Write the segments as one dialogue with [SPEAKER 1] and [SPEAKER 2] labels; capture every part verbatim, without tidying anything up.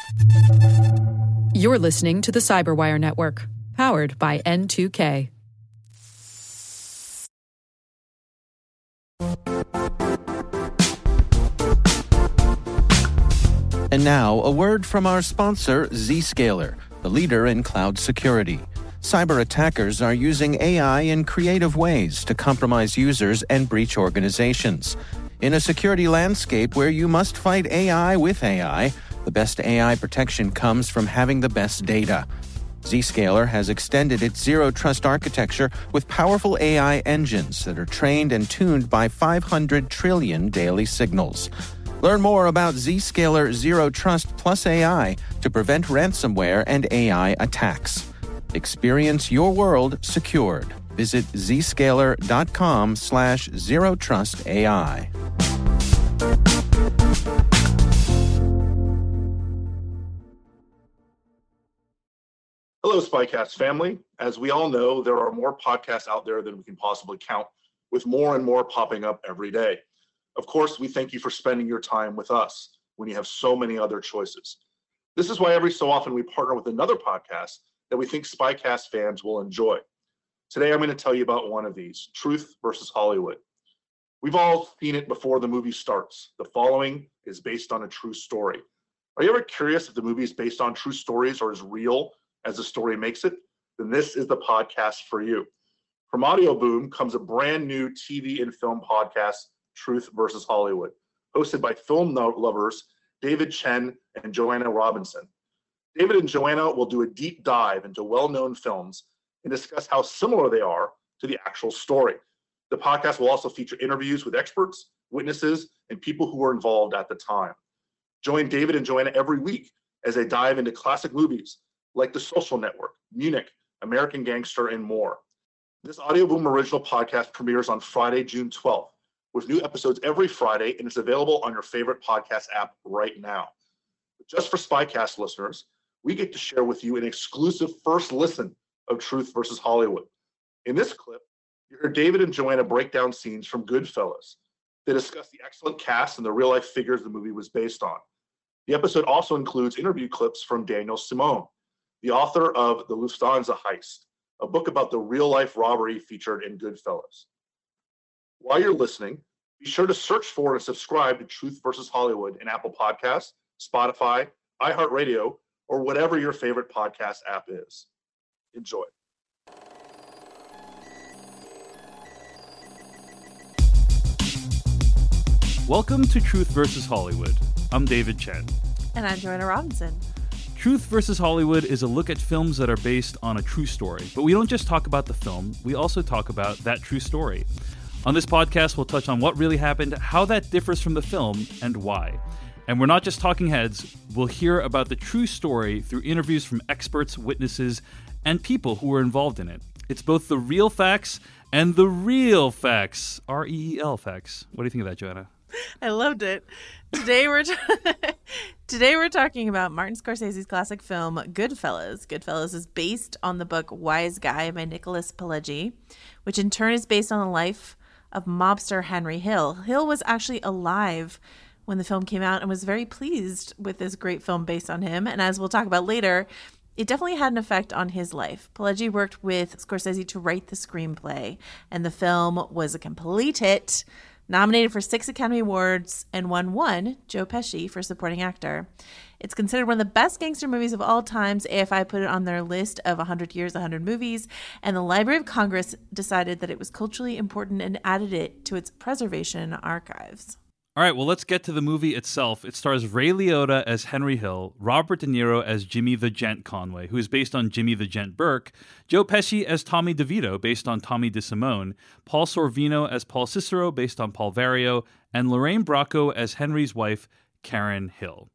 [SPEAKER 1] You're listening to the Cyberwire Network, powered by N two K.
[SPEAKER 2] And now, a word from our sponsor, Zscaler, the leader in cloud security. Cyber attackers are using A I in creative ways to compromise users and breach organizations. In a security landscape where you must fight A I with A I, the best A I protection comes from having the best data. Zscaler has extended its zero-trust architecture with powerful A I engines that are trained and tuned by five hundred trillion daily signals. Learn more about Zscaler Zero Trust Plus A I to prevent ransomware and A I attacks. Experience your world secured. Visit zscaler.com slash zero trust AI.
[SPEAKER 3] Hello, SpyCast family. As we all know, there are more podcasts out there than we can possibly count, with more and more popping up every day. Of course, we thank you for spending your time with us when you have so many other choices. This is why every so often we partner with another podcast that we think SpyCast fans will enjoy. Today, I'm going to tell you about one of these, Truth versus Hollywood. We've all seen it before the movie starts. The following is based on a true story. Are you ever curious if the movie is based on true stories or as real as the story makes it? Then this is the podcast for you. From Audio Boom comes a brand new T V and film podcast, Truth versus Hollywood, hosted by film lovers David Chen and Joanna Robinson. David and Joanna will do a deep dive into well-known films and discuss how similar they are to the actual story. The podcast will also feature interviews with experts, witnesses, and people who were involved at the time. Join David and Joanna every week as they dive into classic movies like The Social Network, Munich, American Gangster, and more. This Audio Boom original podcast premieres on Friday, June twelfth, with new episodes every Friday, and it's available on your favorite podcast app right now. Just for SpyCast listeners, we get to share with you an exclusive first listen of Truth versus Hollywood. In this clip, you hear David and Joanna break down scenes from Goodfellas. They discuss the excellent cast and the real-life figures the movie was based on. The episode also includes interview clips from Daniel Simone, the author of The Lufthansa Heist, a book about the real-life robbery featured in Goodfellas. While you're listening, be sure to search for and subscribe to Truth versus Hollywood in Apple Podcasts, Spotify, iHeartRadio, or whatever your favorite podcast app is. Enjoy.
[SPEAKER 4] Welcome to Truth versus Hollywood. I'm David Chen.
[SPEAKER 5] And I'm Joanna Robinson.
[SPEAKER 4] Truth versus Hollywood is a look at films that are based on a true story. But we don't just talk about the film, we also talk about that true story. On this podcast, we'll touch on what really happened, how that differs from the film, and why. And we're not just talking heads, we'll hear about the true story through interviews from experts, witnesses, and people who were involved in it. It's both the real facts and the real facts, R E E L facts. What do you think of that, Joanna?
[SPEAKER 5] I loved it. Today we're t- today we're talking about Martin Scorsese's classic film Goodfellas. Goodfellas is based on the book Wise Guy by Nicholas Pileggi, which in turn is based on the life of mobster Henry Hill. Hill was actually alive when the film came out and was very pleased with this great film based on him. And as we'll talk about later, it definitely had an effect on his life. Pileggi worked with Scorsese to write the screenplay, and the film was a complete hit, nominated for six Academy Awards, and won one, Joe Pesci, for supporting actor. It's considered one of the best gangster movies of all times. A F I put it on their list of one hundred years, one hundred movies, and the Library of Congress decided that it was culturally important and added it to its preservation archives.
[SPEAKER 4] All right, well, let's get to the movie itself. It stars Ray Liotta as Henry Hill, Robert De Niro as Jimmy the Gent Conway, who is based on Jimmy the Gent Burke, Joe Pesci as Tommy DeVito, based on Tommy DeSimone, Paul Sorvino as Paul Cicero, based on Paul Vario, and Lorraine Bracco as Henry's wife, Karen Hill.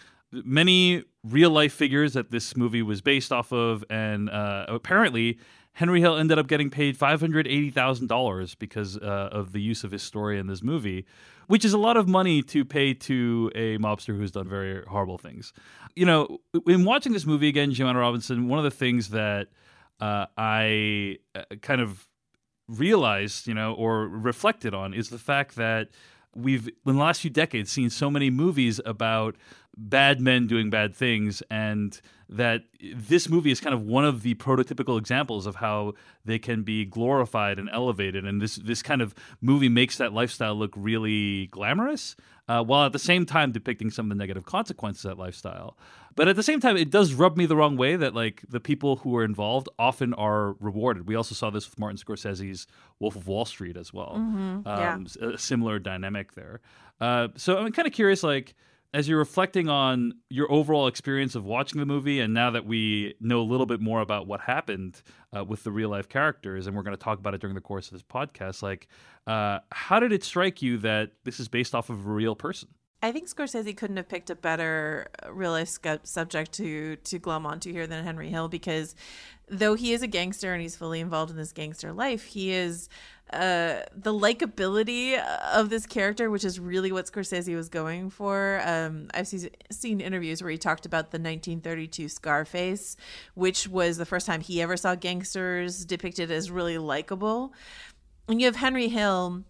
[SPEAKER 4] Many real-life figures that this movie was based off of, and uh, apparently Henry Hill ended up getting paid five hundred eighty thousand dollars because uh, of the use of his story in this movie, which is a lot of money to pay to a mobster who's done very horrible things. You know, in watching this movie again, Joanna Robinson, one of the things that uh, I kind of realized, you know, or reflected on is the fact that we've, in the last few decades, seen so many movies about bad men doing bad things, and that this movie is kind of one of the prototypical examples of how they can be glorified and elevated. And this this kind of movie makes that lifestyle look really glamorous, uh, while at the same time depicting some of the negative consequences of that lifestyle. But at the same time, it does rub me the wrong way that like the people who are involved often are rewarded. We also saw this with Martin Scorsese's Wolf of Wall Street as well.
[SPEAKER 5] Mm-hmm. Yeah.
[SPEAKER 4] Um, a similar dynamic there. Uh, so I'm kind of curious, like, as you're reflecting on your overall experience of watching the movie, and now that we know a little bit more about what happened uh, with the real life characters, and we're going to talk about it during the course of this podcast, like, uh, how did it strike you that this is based off of a real person?
[SPEAKER 5] I think Scorsese couldn't have picked a better real life scu- subject to to glom onto here than Henry Hill, because though he is a gangster and he's fully involved in this gangster life, he is uh, the likability of this character, which is really what Scorsese was going for. Um, I've seen, seen interviews where he talked about the nineteen thirty-two Scarface, which was the first time he ever saw gangsters depicted as really likable. And you have Henry Hill,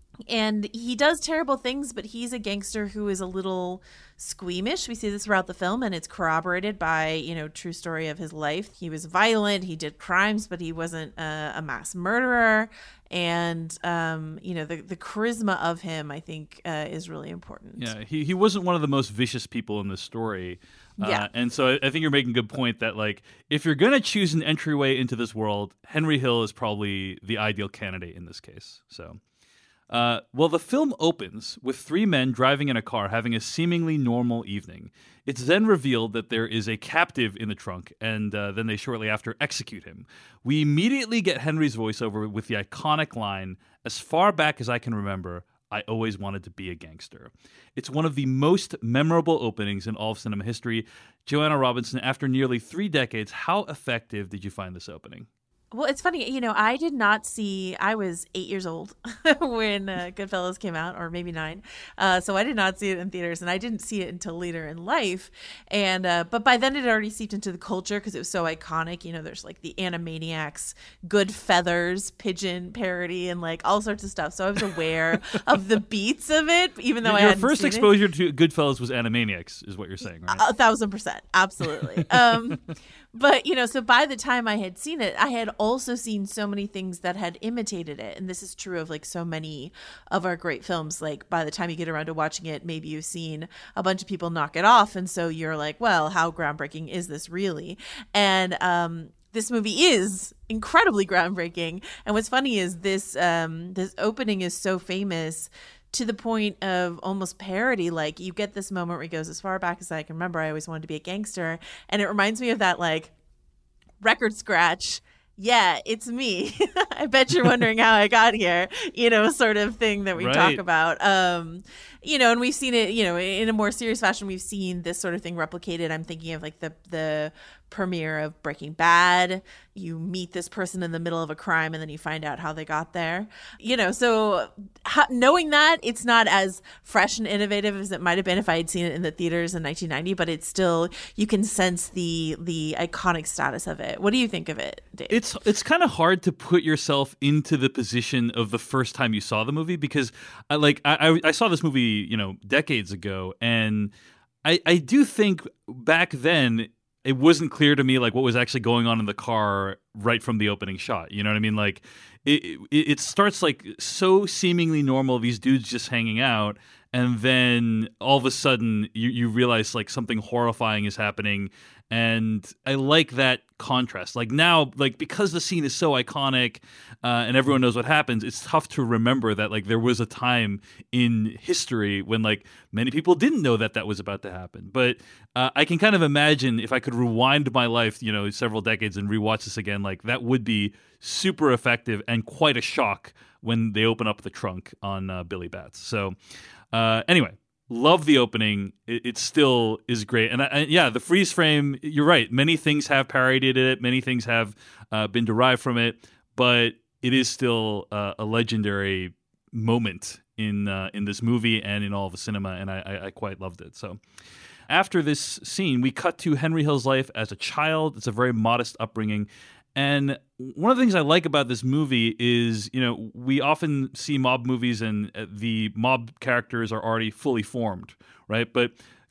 [SPEAKER 5] and he does terrible things, but he's a gangster who is a little squeamish. We see this throughout the film, and it's corroborated by, you know, true story of his life. He was violent, he did crimes, but he wasn't a, a mass murderer. And, um, you know, the, the charisma of him, I think, uh, is really important.
[SPEAKER 4] Yeah, he, he wasn't one of the most vicious people in this story. Uh,
[SPEAKER 5] Yeah.
[SPEAKER 4] And so I, I think you're making a good point that, like, if you're going to choose an entryway into this world, Henry Hill is probably the ideal candidate in this case. So... Uh, well, the film opens with three men driving in a car having a seemingly normal evening. It's then revealed that there is a captive in the trunk, and uh, then they shortly after execute him. We immediately get Henry's voiceover with the iconic line, "As far back as I can remember, I always wanted to be a gangster." It's one of the most memorable openings in all of cinema history. Joanna Robinson, after nearly three decades, how effective did you find this opening?
[SPEAKER 5] Well, it's funny, you know, I did not see, I was eight years old when uh, Goodfellas came out, or maybe nine. Uh, so I did not see it in theaters, and I didn't see it until later in life. And, uh, but by then it had already seeped into the culture because it was so iconic. You know, there's like the Animaniacs, Good Feathers, Pigeon parody, and like all sorts of stuff. So I was aware of the beats of it, even though
[SPEAKER 4] Your
[SPEAKER 5] I hadn't
[SPEAKER 4] first
[SPEAKER 5] seen
[SPEAKER 4] exposure
[SPEAKER 5] it.
[SPEAKER 4] to Goodfellas was Animaniacs, is what you're saying, right?
[SPEAKER 5] A thousand percent. Absolutely. um, but, you know, so by the time I had seen it, I had also seen so many things that had imitated it. And this is true of like so many of our great films. Like by the time you get around to watching it, maybe you've seen a bunch of people knock it off. And so you're like, well, how groundbreaking is this really? And, um, this movie is incredibly groundbreaking. And what's funny is this, um, this opening is so famous to the point of almost parody. Like you get this moment where he goes, "As far back as I can remember, I always wanted to be a gangster." And it reminds me of that like record scratch. Yeah, it's me. I bet you're wondering how I got here, you know, sort of thing that we
[SPEAKER 4] Right.
[SPEAKER 5] talk about. Um, you know, and we've seen it, you know, in a more serious fashion, we've seen this sort of thing replicated. I'm thinking of like the the premiere of Breaking Bad. You meet this person in the middle of a crime and then you find out how they got there. You know, so how, knowing that, it's not as fresh and innovative as it might have been if I had seen it in the theaters in nineteen ninety, but it's still, you can sense the the iconic status of it. What do you think of it, Dave?
[SPEAKER 4] It's it's kind of hard to put yourself into the position of the first time you saw the movie, because I like I, I saw this movie, you know, decades ago, and I I do think back then it wasn't clear to me like what was actually going on in the car right from the opening shot. You know what I mean? Like it it, it starts like so seemingly normal, these dudes just hanging out, and then all of a sudden you, you realize like something horrifying is happening. And I like that contrast. Like now, like because the scene is so iconic uh, and everyone knows what happens, it's tough to remember that like there was a time in history when like many people didn't know that that was about to happen. But uh, I can kind of imagine if I could rewind my life, you know, several decades and rewatch this again, like that would be super effective and quite a shock when they open up the trunk on uh, Billy Bats. So uh, anyway. Love the opening. It, it still is great. And I, I, yeah, the freeze frame, you're right. Many things have parodied it. Many things have uh, been derived from it. But it is still uh, a legendary moment in uh, in this movie and in all of the cinema. And I, I, I quite loved it. So after this scene, we cut to Henry Hill's life as a child. It's a very modest upbringing. And one of the things I like about this movie is, you know, we often see mob movies and the mob characters are already fully formed, right? But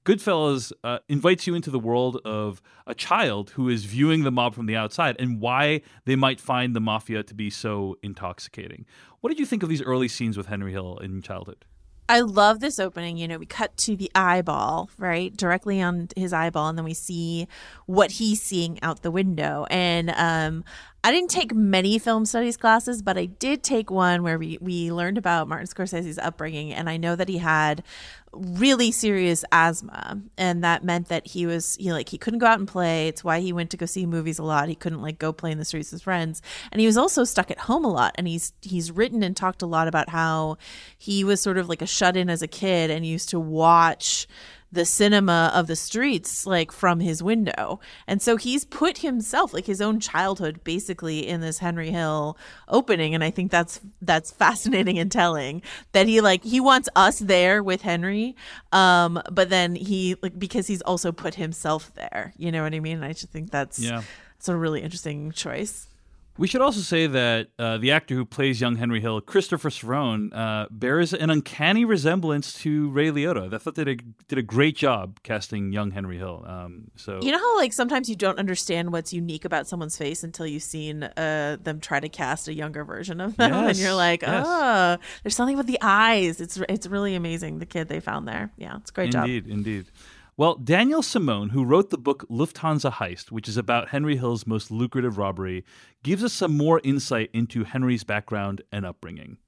[SPEAKER 4] Goodfellas uh, invites you into the world of a child who is viewing the mob from the outside and why they might find the mafia to be so intoxicating. What did you think of these early scenes with Henry Hill in childhood?
[SPEAKER 5] I love this opening. You know, we cut to the eyeball, right? Directly on his eyeball, and then we see what he's seeing out the window. And um, I didn't take many film studies classes, but I did take one where we, we learned about Martin Scorsese's upbringing. And I know that he had really serious asthma, and that meant that he was, you know, like he couldn't go out and play. It's why he went to go see movies a lot. He couldn't like go play in the streets with friends, and he was also stuck at home a lot. And he's he's written and talked a lot about how he was sort of like a shut-in as a kid and used to watch the cinema of the streets like from his window. And so he's put himself, like his own childhood, basically in this Henry Hill opening. And I think that's that's fascinating and telling that he like he wants us there with Henry, um but then he like because he's also put himself there, you know what I mean? I just think that's
[SPEAKER 4] yeah
[SPEAKER 5] it's a really interesting choice.
[SPEAKER 4] We should also say that uh, the actor who plays young Henry Hill, Christopher Cerrone, uh, bears an uncanny resemblance to Ray Liotta. I thought they did a, did a great job casting young Henry Hill. Um, so
[SPEAKER 5] you know how like sometimes you don't understand what's unique about someone's face until you've seen uh, them try to cast a younger version of them,
[SPEAKER 4] yes,
[SPEAKER 5] and you're like,
[SPEAKER 4] yes.
[SPEAKER 5] oh, there's something with the eyes. It's it's really amazing. The kid they found there, yeah, it's a great
[SPEAKER 4] indeed,
[SPEAKER 5] job.
[SPEAKER 4] Indeed, indeed. Well, Daniel Simone, who wrote the book Lufthansa Heist, which is about Henry Hill's most lucrative robbery, gives us some more insight into Henry's background and upbringing.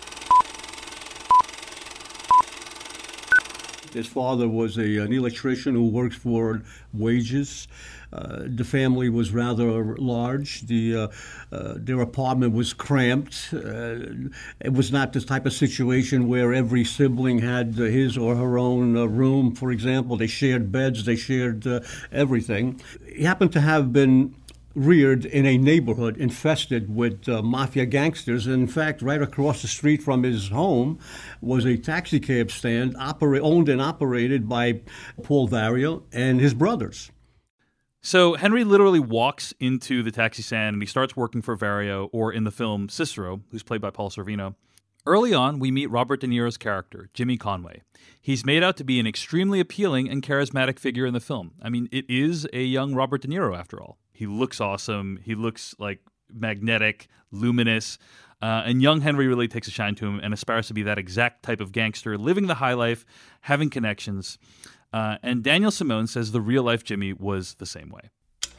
[SPEAKER 6] His father was a, an electrician who worked for wages. Uh, the family was rather large. The uh, uh, their apartment was cramped. Uh, it was not this type of situation where every sibling had uh, his or her own uh, room, for example. They shared beds. They shared uh, everything. He happened to have been reared in a neighborhood infested with uh, mafia gangsters. And in fact, right across the street from his home was a taxi cab stand opera- owned and operated by Paul Vario and his brothers.
[SPEAKER 4] So Henry literally walks into the taxi stand and he starts working for Vario, or in the film Cicero, who's played by Paul Sorvino. Early on, we meet Robert De Niro's character, Jimmy Conway. He's made out to be an extremely appealing and charismatic figure in the film. I mean, it is a young Robert De Niro, after all. He looks awesome. He looks like magnetic, luminous. Uh, and young Henry really takes a shine to him and aspires to be that exact type of gangster, living the high life, having connections. Uh, and Daniel Simone says the real-life Jimmy was the same way.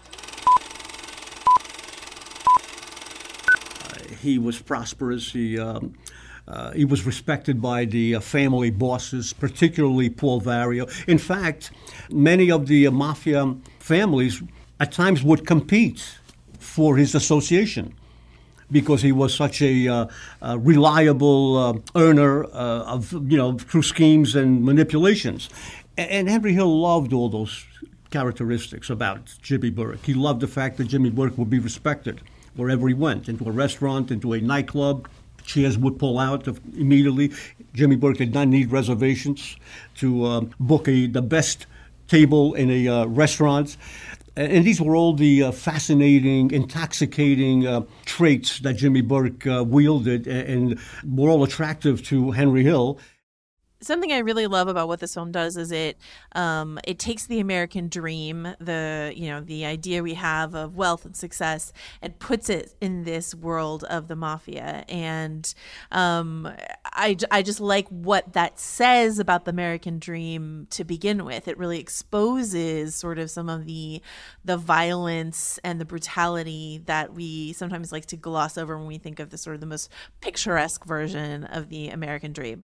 [SPEAKER 6] Uh, he was prosperous. He... Um Uh, he was respected by the uh, family bosses, particularly Paul Vario. In fact, many of the uh, mafia families at times would compete for his association because he was such a, uh, a reliable uh, earner uh, of, you know, through schemes and manipulations. And, and Henry Hill loved all those characteristics about Jimmy Burke. He loved the fact that Jimmy Burke would be respected wherever he went, into a restaurant, into a nightclub. Chairs would pull out immediately. Jimmy Burke did not need reservations to um, book a, the best table in a uh, restaurant. And these were all the uh, fascinating, intoxicating uh, traits that Jimmy Burke uh, wielded and were all attractive to Henry Hill.
[SPEAKER 5] Something I really love about what this film does is it um, it takes the American dream, the you know the idea we have of wealth and success, and puts it in this world of the mafia. And um, I, I just like what that says about the American dream to begin with. It really exposes sort of some of the the violence and the brutality that we sometimes like to gloss over when we think of the sort of the most picturesque version of the American dream.